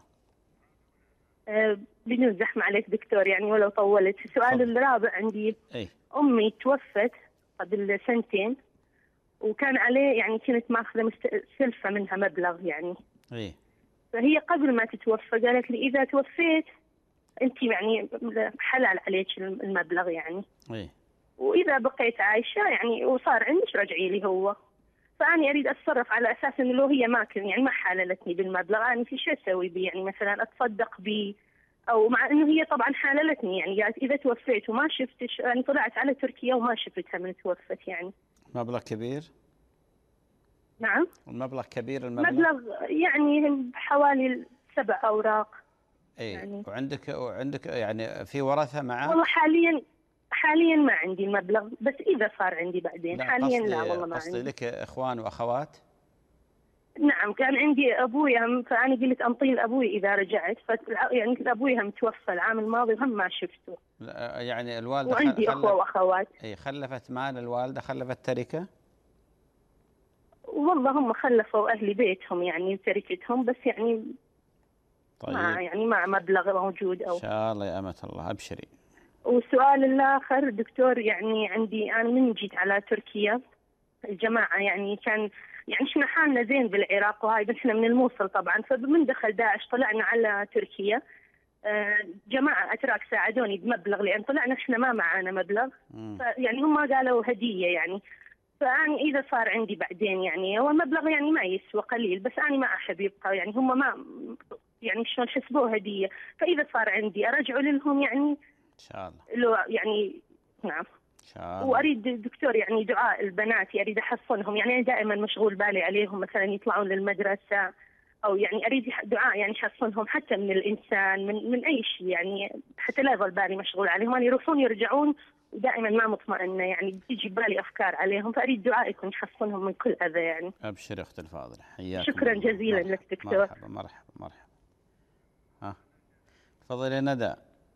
بدون زحمة عليك دكتور يعني ولو طولت. السؤال الرابع عندي. أمي توفت قبل 2 سنين وكان عليه يعني كنت ماخذة سلفة منها مبلغ يعني. فهي قبل ما تتوفى قالت لي إذا توفيت أنت يعني حلال عليك المبلغ يعني. وإذا بقيت عايشة يعني وصار عندك رجعي لي هو. فأنا أريد أتصرف على أساس إنه لو هي يعني ما حللتني بالمبلغ أنا في شو أسوي بيه يعني مثلا أتصدق بيه أو مع إنه هي طبعا حللتني يعني قالت إذا توفيت وما شفتش يعني طلعت على تركيا وما شفتها من توفت يعني. مبلغ كبير؟ نعم. المبلغ كبير المبلغ؟ مبلغ يعني حوالي 7 أوراق. يعني. وعندك يعني في ورثة معه؟ والله حاليا ما عندي المبلغ بس إذا صار عندي بعدين. حاليا لا والله ما عندي. قصدي لك إخوان وأخوات؟ نعم كان عندي أبويا فأنا قلت أنطيه لأبوي إذا رجعت يعني أبوي هم توفى العام الماضي وهم ما شفته. يعني الوالدة وعندي أخوة وأخوات. خلفت مال الوالدة خلفت تركة؟ والله هم خلفوا أهل بيتهم يعني تركتهم بس يعني طيب. يعني مع مبلغ موجود أو. إن شاء الله يا أمة الله أبشري. والسؤال الآخر دكتور يعني عندي أنا من جيت على تركيا الجماعة يعني كان يعني احنا حالنا زين بالعراق وهاي بس احنا من الموصل طبعا فمن دخل داعش طلعنا على تركيا. جماعة أتراك ساعدوني بمبلغ لأن طلعنا احنا ما معانا مبلغ يعني هم قالوا هدية يعني. فأنا إذا صار عندي بعدين يعني هو المبلغ يعني ما يسوى قليل بس أنا ما أحب يبقى يعني هم ما يعني شلون حسبوه هدية فإذا صار عندي أرجعوا لهم يعني إن شاء الله. لو يعني نعم. إن شاء الله. وأريد دكتور يعني دعاء البنات أريد أحصنهم يعني أنا دائما مشغول بالي عليهم مثلا يطلعون للمدرسة أو يعني أريد دعاء يعني أحصنهم حتى من الإنسان من أي شيء يعني حتى لا يظل بالي مشغول عليهم يعني يروحون يرجعون ودائما ما مطمئنة يعني بتيجي بالي أفكار عليهم فأريد دعائكم يحصنهم من كل أذى يعني. أبشر أخت الفاضلة حياكم. شكرا جزيلا لك دكتور. مرحبا. تفضلي ندى.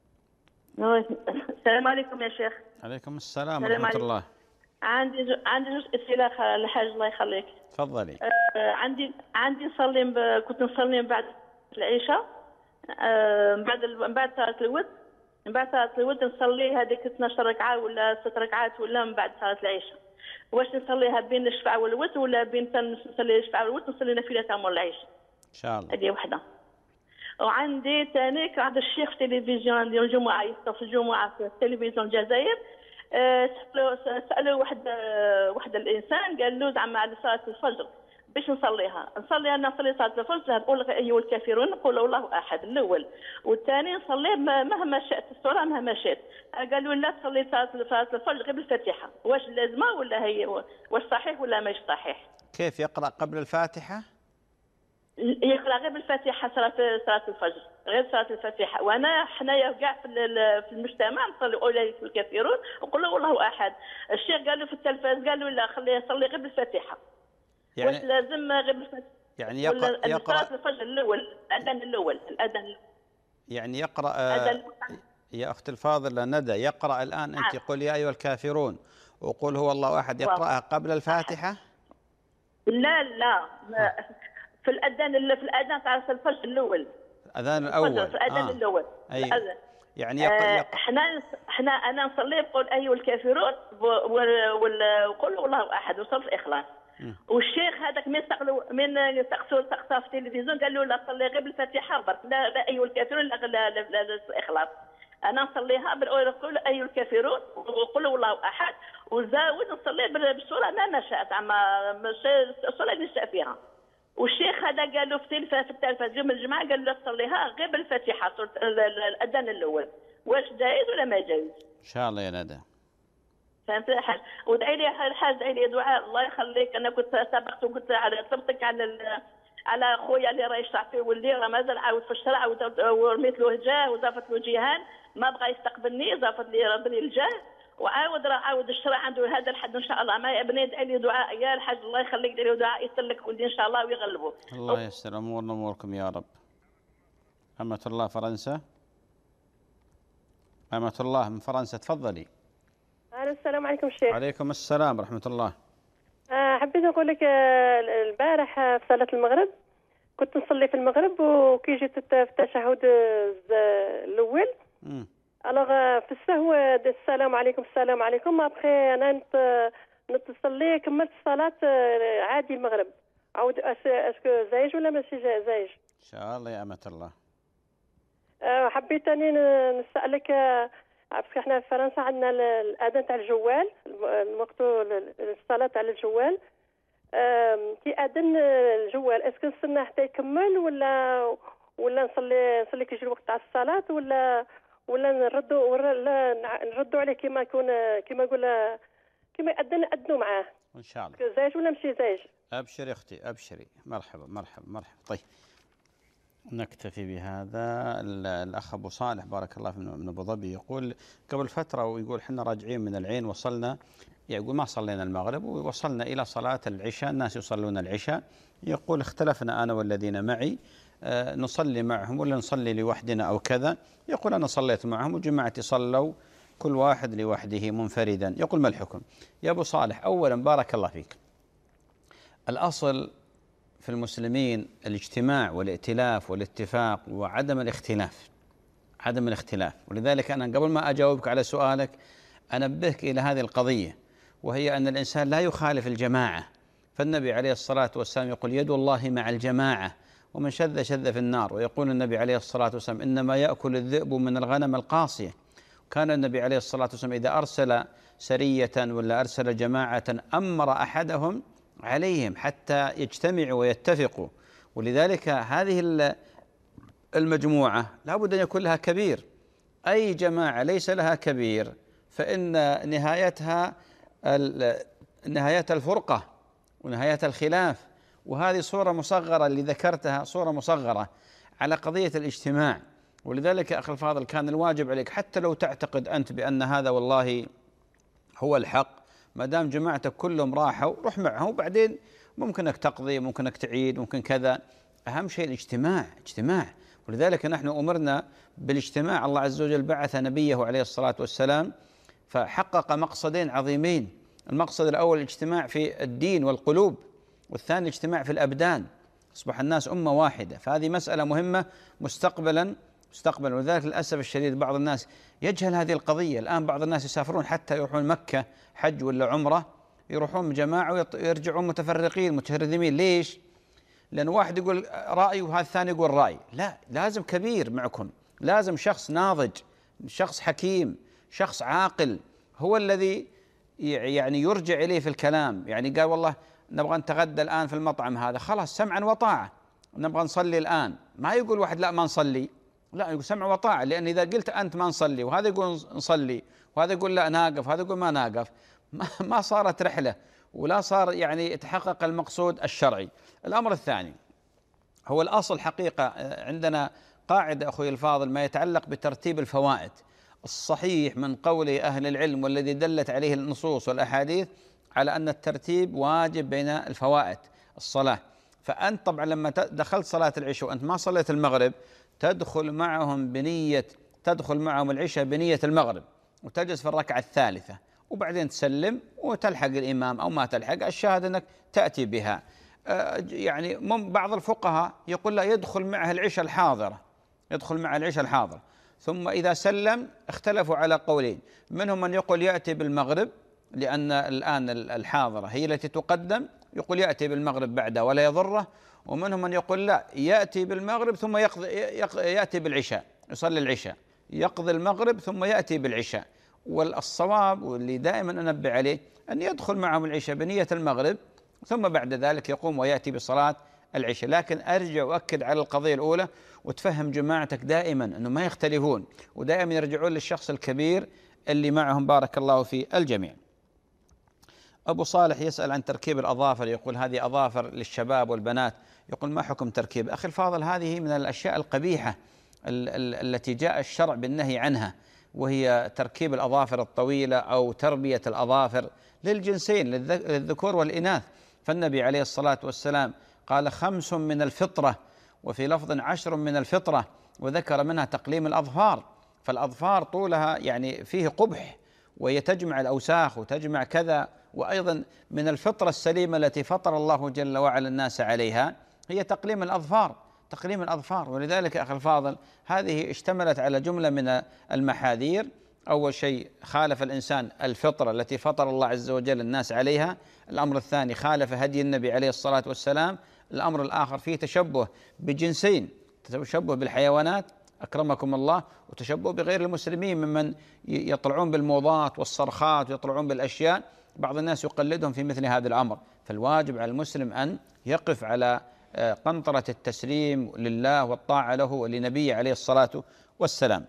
السلام عليكم يا شيخ. عليكم السلام ورحمة الله. عندي أسئلة للحاج الله يخليك. تفضلي. عندي كنت نصلي بعد العشاء بعد صلاة الود نصلي هذيك 12 ركعة ولا 6 ركعات ولا من بعد صلاة العشاء. واش نصليها بين الشفعة والوتر ولا بين نصلي الشفعة والوتر نصلي نافلة تاع مول العشاء؟ إن شاء الله. هذه وحدة. وعندي ثاني كان عند الشيخ في التلفزيون ديال الجمعة يفتح في الجمعة في التلفزيون الجزائر سألوا واحد الإنسان قال له زعما على صلاة الفجر باش نصلي صلاة الفجر نقول أيها الكافرون نقول الله أحد الأول والثاني نصلي مهما شئت السورة مهما شئت. قالوا لا تصلي صلاة الفجر غير بالفاتحة واش لازمة ولا هي واش صحيح ولا ماش صحيح؟ كيف يقرأ قبل الفاتحة؟ يقرأ غير بالفاتحة صلاة الفجر غير صلاة الفاتحة وأنا حنايا كاع في المجتمع نصلي أولئك الكافرون ونقول له الله أحد. الشيخ قالوا في التلفاز قالوا لا خليه يصلي غير بالفاتحة. يعني واش لازم غير بالفاتحة؟ يعني يقرأ صلاة الفجر الأول الأذان يعني يقرأ يا أخت الفاضلة ندى يقرأ الآن أنت قل يا أيها الكافرون وقل هو الله أحد يقرأها قبل الفاتحة؟ لا في الأذان تاع الفجر الأول. الأذان الأول. في الأذان الأول. أي. يعني احنا أنا نصلي بقول أيها الكافرون وقولوا الله أحد وصل في إخلاص. والشيخ هذاك من سقسوا في التلفزيون قال له لا صلي غير بالفاتحة برك لا أيها الكافرون لا الإخلاص. أنا نصليها بالقول أيها الكافرون وقولوا الله أحد وزاود نصلي بالسورة ما نشاء زعما السورة اللي نشاء فيها. والشيخ هذا قال له في التلفزيون يوم الجمعة قال له تصليها غير بالفاتحة الأذان الأول واش جائز ولا ما جائز؟ إن شاء الله يا ندى. فهمت الحاج ودعي لي الحاج دعي لي دعاء الله يخليك. أنا كنت سبقت وقلت طبقتك على خويا اللي راه يشرع فيه واللي راه مازال عاود في الشرع ورميت له جاه وضافت له جيهان ما بغى يستقبلني ضافت لي ربي الجاه عاود الشرع عنده هذا الحد ان شاء الله. ما يا بني ادعي لي دعاء يا الحاج الله يخليك ادعي لي دعاء يسر لك ولدي ان شاء الله ويغلبوا. الله يسر امورنا واموركم يا رب. أمة الله فرنسا. أمة الله من فرنسا تفضلي. السلام عليكم الشيخ. عليكم السلام ورحمة الله. حبيت نقول لك البارح في صلاة المغرب كنت نصلي في المغرب، وكي جيت في التشهد الأول الوغ في السهو السلام عليكم السلام عليكم. ابخي انا نتصلي كملت الصلاة عادي المغرب. عاود اسكو زايج ولا ماشي زايج؟ ان شاء الله يا أمة الله. حبيت اني نسألك، باسكو احنا في فرنسا عندنا الاذان تاع الجوال، الوقت الصلاه على الجوال. كي اذن الجوال اسكو نستنى حتى يكمل ولا نصلي كي يجي الوقت تاع الصلاه، ولا نردوا عليه كيما يأذنوا معاه ان شاء الله. زايج ولا ماشي زايج؟ ابشري اختي ابشري. مرحبا مرحبا مرحبا. طيب نكتفي بهذا. الأخ أبو صالح بارك الله فيه من أبو ظبي يقول قبل فترة، ويقول احنا راجعين من العين وصلنا، يقول ما صلينا المغرب ووصلنا إلى صلاة العشاء، الناس يصلون العشاء. يقول اختلفنا أنا والذين معي نصلي معهم ولا نصلي لوحدنا أو كذا. يقول أنا صليت معهم وجماعتي صلوا كل واحد لوحده منفردا. يقول ما الحكم؟ يا أبو صالح أولا بارك الله فيك، الأصل في المسلمين الاجتماع والائتلاف والاتفاق وعدم الاختلاف، عدم الاختلاف. ولذلك أنا قبل ما أجاوبك على سؤالك أنبهك إلى هذه القضية، وهي أن الإنسان لا يخالف الجماعة. فالنبي عليه الصلاة والسلام يقول يد الله مع الجماعة ومن شذ شذ في النار. ويقول النبي عليه الصلاة والسلام إنما يأكل الذئب من الغنم القاصية. كان النبي عليه الصلاة والسلام إذا أرسل سرية ولا أرسل جماعة أمر أحدهم عليهم حتى يجتمعوا ويتفقوا. ولذلك هذه المجموعة لا بد أن يكون لها كبير. أي جماعة ليس لها كبير فإن نهايتها الفرقة ونهاية الخلاف. وهذه صورة مصغرة اللي ذكرتها، صورة مصغرة على قضية الاجتماع. ولذلك أخي الفاضل كان الواجب عليك حتى لو تعتقد أنت بأن هذا والله هو الحق، ما دام جماعتك كلهم راحوا روح معهم، وبعدين ممكن انك تقضي، ممكن انك تعيد، ممكن كذا. اهم شيء الاجتماع، اجتماع. ولذلك نحن امرنا بالاجتماع. الله عز وجل بعث نبيه عليه الصلاة والسلام فحقق مقصدين عظيمين. المقصد الاول الاجتماع في الدين والقلوب، والثاني الاجتماع في الابدان. اصبح الناس امة واحدة، فهذه مسألة مهمة مستقبلا. ولذلك للأسف الشديد بعض الناس يجهل هذه القضية. الآن بعض الناس يسافرون حتى يروحون مكة حج ولا عمرة، يروحون جماعة ويرجعون متفرقين متهرذمين. ليش؟ لأن واحد يقول رأي وهذا الثاني يقول رأي. لا، لازم كبير معكم، لازم شخص ناضج، شخص حكيم، شخص عاقل هو الذي يعني يرجع إليه في الكلام. يعني قال والله نبغى نتغدى الآن في المطعم هذا، خلاص سمعا وطاعة. نبغى نصلي الآن، ما يقول واحد لا ما نصلي، لا، يقول سمع وطاعة. لأن إذا قلت أنت ما نصلي وهذا يقول نصلي وهذا يقول لا ناقف وهذا يقول ما ناقف، ما صارت رحلة ولا صار يعني يتحقق المقصود الشرعي. الأمر الثاني هو الأصل حقيقة عندنا قاعدة أخوي الفاضل ما يتعلق بترتيب الفوائد. الصحيح من قول أهل العلم والذي دلت عليه النصوص والأحاديث على أن الترتيب واجب بين الفوائد الصلاة. فأنت طبعا لما دخلت صلاة العشاء وأنت ما صليت المغرب تدخل معهم العشاء بنية المغرب، وتجلس في الركعة الثالثة، وبعدين تسلم وتلحق الإمام أو ما تلحق، الشاهد أنك تأتي بها. يعني بعض الفقهاء يقول لا، يدخل معه العشاء الحاضرة، ثم إذا سلم اختلفوا على قولين. منهم من يقول يأتي بالمغرب لأن الآن الحاضرة هي التي تقدم، يقول يأتي بالمغرب بعدها ولا يضره. ومنهم من يقول لا، يأتي بالمغرب ثم يأتي بالعشاء، يصلي العشاء، يقضي المغرب ثم يأتي بالعشاء. والصواب واللي دائما أنبه عليه أن يدخل معهم العشاء بنية المغرب ثم بعد ذلك يقوم ويأتي بصلاة العشاء. لكن أرجع وأكد على القضية الأولى وتفهم جماعتك دائما أنه ما يختلفون، ودائما يرجعون للشخص الكبير اللي معهم بارك الله في الجميع. أبو صالح يسأل عن تركيب الأظافر، يقول هذه أظافر للشباب والبنات، يقول ما حكم تركيب؟ أخي الفاضل هذه من الأشياء القبيحة التي جاء الشرع بالنهي عنها، وهي تركيب الأظافر الطويلة أو تربية الأظافر للجنسين للذكور والإناث. فالنبي عليه الصلاة والسلام قال 5 من الفطرة، وفي لفظ 10 من الفطرة، وذكر منها تقليم الأظفار. فالأظفار طولها يعني فيه قبح وهي تجمع الأوساخ وتجمع كذا. وأيضا من الفطرة السليمة التي فطر الله جل وعلا الناس عليها هي تقليم الأظفار، تقليم الأظفار. ولذلك أخي الفاضل هذه اشتملت على جملة من المحاذير. أول شيء خالف الإنسان الفطرة التي فطر الله عز وجل الناس عليها. الأمر الثاني خالف هدي النبي عليه الصلاة والسلام. الأمر الآخر فيه تشبه بجنسين، تشبه بالحيوانات أكرمكم الله، وتشبه بغير المسلمين ممن يطلعون بالموضات والصرخات ويطلعون بالأشياء. بعض الناس يقلدهم في مثل هذا الأمر. فالواجب على المسلم أن يقف على قنطرة التسليم لله والطاعة له ولنبيه عليه الصلاة والسلام.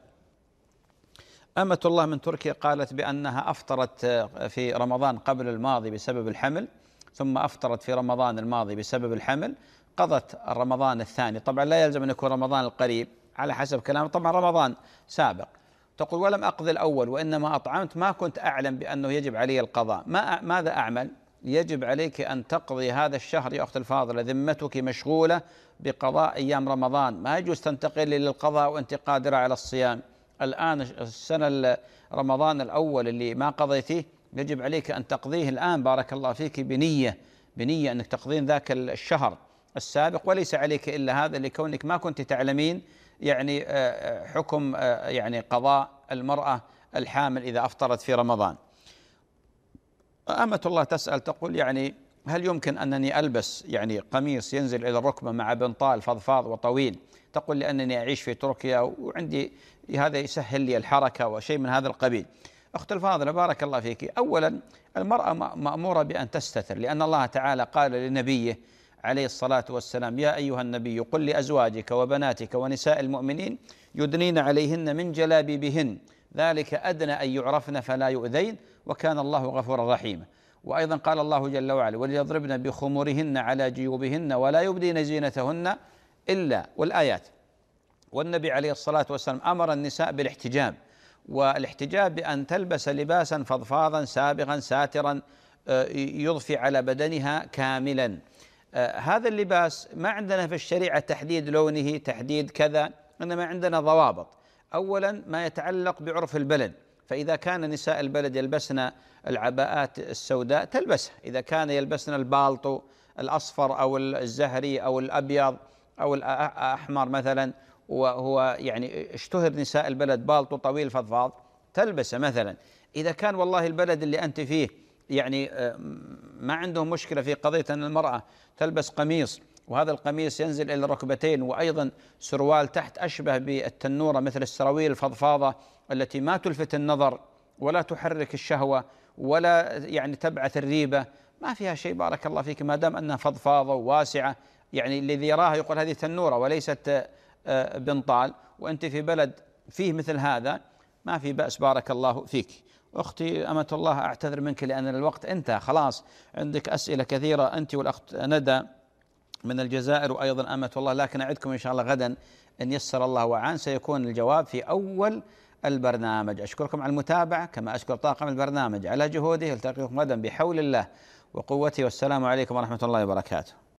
أمة الله من تركيا قالت بأنها أفطرت في رمضان قبل الماضي بسبب الحمل، ثم أفطرت في رمضان الماضي بسبب الحمل، قضت رمضان الثاني. طبعا لا يلزم أن يكون رمضان القريب على حسب كلام، طبعا رمضان سابق. تقول ولم أقضي الأول وإنما أطعمت، ما كنت أعلم بأنه يجب علي القضاء، ماذا أعمل؟ يجب عليك أن تقضي هذا الشهر يا أخت الفاضلة، ذمتك مشغولة بقضاء أيام رمضان، ما يجوز تنتقلي للقضاء وأنت قادرة على الصيام. الآن السنة رمضان الأول اللي ما قضيتيه يجب عليك أن تقضيه الآن بارك الله فيك بنية أنك تقضين ذاك الشهر السابق، وليس عليك إلا هذا لكونك ما كنت تعلمين يعني حكم يعني قضاء المرأة الحامل إذا أفطرت في رمضان. أمة الله تسأل تقول يعني هل يمكن أنني ألبس يعني قميص ينزل إلى الركبة مع بنطال فضفاض وطويل؟ تقول لأنني أعيش في تركيا وعندي هذا يسهل لي الحركة وشيء من هذا القبيل. أخت الفاضلة بارك الله فيك، أولا المرأة مأمورة بأن تستتر، لأن الله تعالى قال لنبيه عليه الصلاة والسلام يا أيها النبي قل لأزواجك وبناتك ونساء المؤمنين يدنين عليهن من جلابيبهن ذلك أدنى أن يعرفن فلا يؤذين وكان الله غفورا رحيما. وأيضا قال الله جل وعلا وليضربن بخمورهن على جيوبهن ولا يبدين زينتهن إلا، والآيات. والنبي عليه الصلاة والسلام أمر النساء بالاحتجاب، والاحتجاب بأن تلبس لباسا فضفاضا سابغا ساترا يضفي على بدنها كاملا. هذا اللباس ما عندنا في الشريعة تحديد لونه تحديد كذا، إنما عندنا ضوابط. أولا ما يتعلق بعرف البلد، فإذا كان نساء البلد يلبسن العباءات السوداء تلبسها، إذا كان يلبسن البالطو الأصفر أو الزهري أو الأبيض أو الأحمر مثلا، وهو يعني اشتهر نساء البلد بالطو طويل فضفاض تلبسه مثلا. إذا كان والله البلد اللي أنت فيه يعني ما عندهم مشكلة في قضية أن المرأة تلبس قميص وهذا القميص ينزل إلى الركبتين وأيضا سروال تحت أشبه بالتنورة مثل السراويل الفضفاضة التي ما تلفت النظر ولا تحرك الشهوة ولا يعني تبعث الريبة، ما فيها شيء بارك الله فيك ما دام أنها فضفاضة وواسعة، يعني الذي يراها يقول هذه تنورة وليست بنطال، وأنت في بلد فيه مثل هذا ما في بأس بارك الله فيك. أختي أمة الله أعتذر منك لأن الوقت انتهى خلاص، عندك أسئلة كثيرة أنت والأخت ندى من الجزائر وأيضا أمة الله، لكن أعدكم إن شاء الله غدا إن يسر الله وعان سيكون الجواب في أول البرنامج. أشكركم على المتابعة كما أشكر طاقم البرنامج على جهوده. التقيكم غدا بحول الله وقوته، والسلام عليكم ورحمة الله وبركاته.